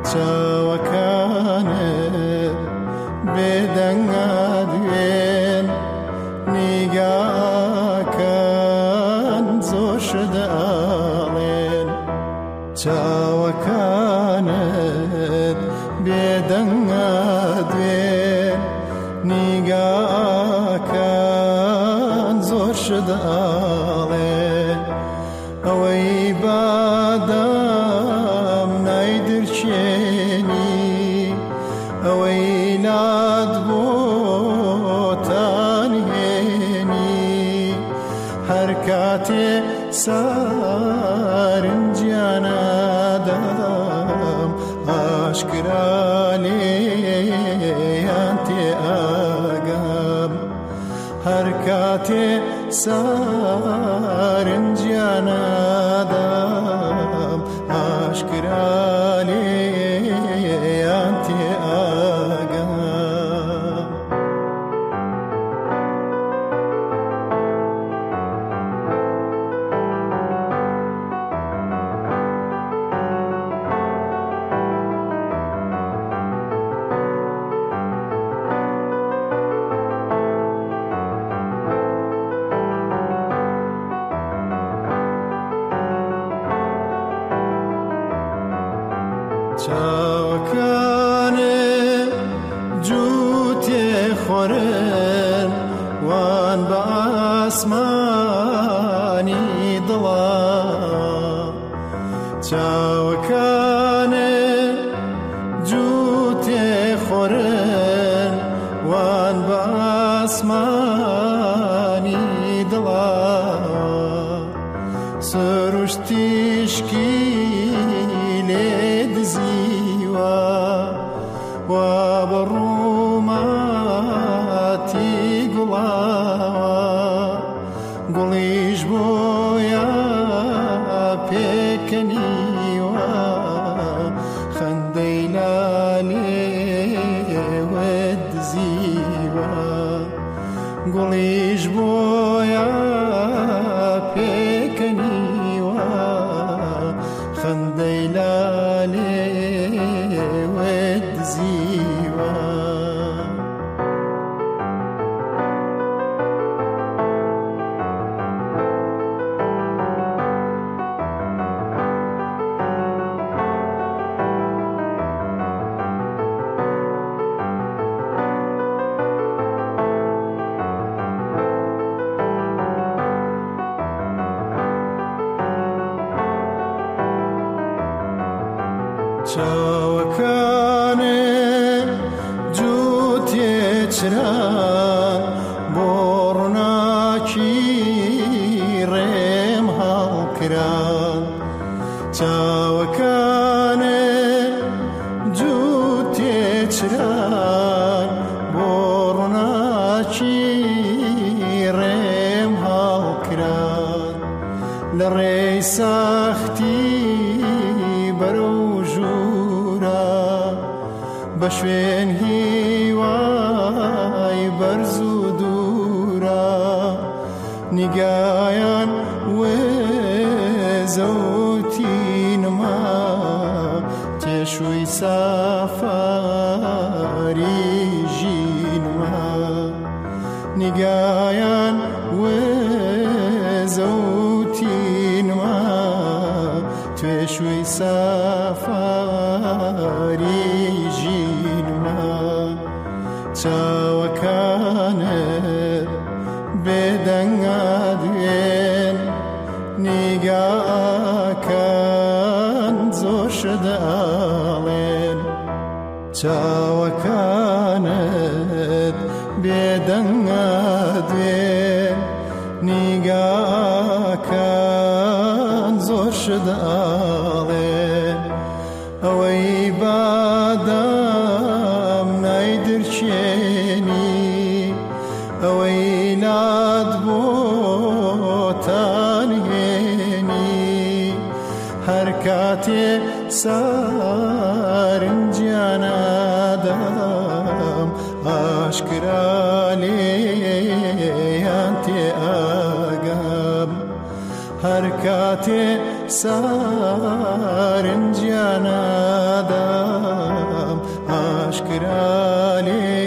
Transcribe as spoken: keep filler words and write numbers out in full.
چاوەکانت بێدەنگا دوێن نیگاکان زۆر شداڵێن چاوەکانت بێدەنگا دوێن نیگاکان زۆر شداڵێن ئەوەی بادام نایدرچێنی ئەوەی ناد بۆتان هێنی هەر کاتێ سارنجیانەدام ئاشکرا لێیان تێ ئاگام هەر کاتێ سارنجیانەدام ئاشکرا لێیان تێ ئاگام چاوەکانت جووتێ خۆرن وان بە ئاسمانی دڵا چاوەکانت جووتێ خۆرن وان بە ئاسمانی دڵا سروشتیشکی لێ دزیوە وا بە ڕووماتی گوڵاوە گوڵیش بۆیە پێکەنیوە خەندەی لالێوە دزیوە گوڵیش بۆیە پێکەنیوە خەندەی لالێوە دزیوە چاوەکانت جووتێ چران بۆ ڕووناکی ڕێم هەڵکران چاوەکانت جووتێ چران بۆ ڕووناکی ڕێم هەڵکران لە ڕێی ساختی بەرەو ژوورە بە شوێن هیوای بەرز و دوورە نیگایان وێزە و تینما تێشووی سافاری ژینما نیگایان وێزە و تینما توێشووی سافاری ژینما چاوەکانت بێدەنگا دوێن نیگاکان زۆر شداڵێن چاوەکانت بێدەنگا دوێن نیگاکان زۆر شداڵێن ئەوەی بادام نایدرچێنی ئەوەی ناد بۆتان هێنی هەر کاتێ سارنجیانەدام ئاشکرا لێیان تێ ئاگام هەر کاتێ سارنجیانەدام ئاشکرا لێ